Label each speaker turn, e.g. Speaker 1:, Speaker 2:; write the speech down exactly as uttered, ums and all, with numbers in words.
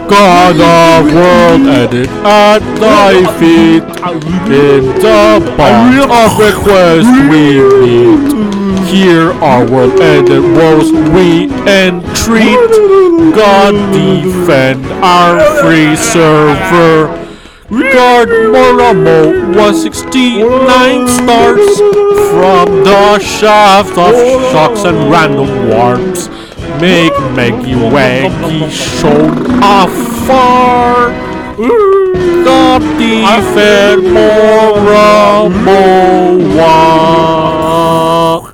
Speaker 1: God of world edit at thy feet. In the bond of request we meet. Here our world edit woes we entreat. God defend our free server. Guard Moramo one sixty-nine stars from the shaft of shocks and random warps. Make Meggy Waggy show afar. God defend Moramo.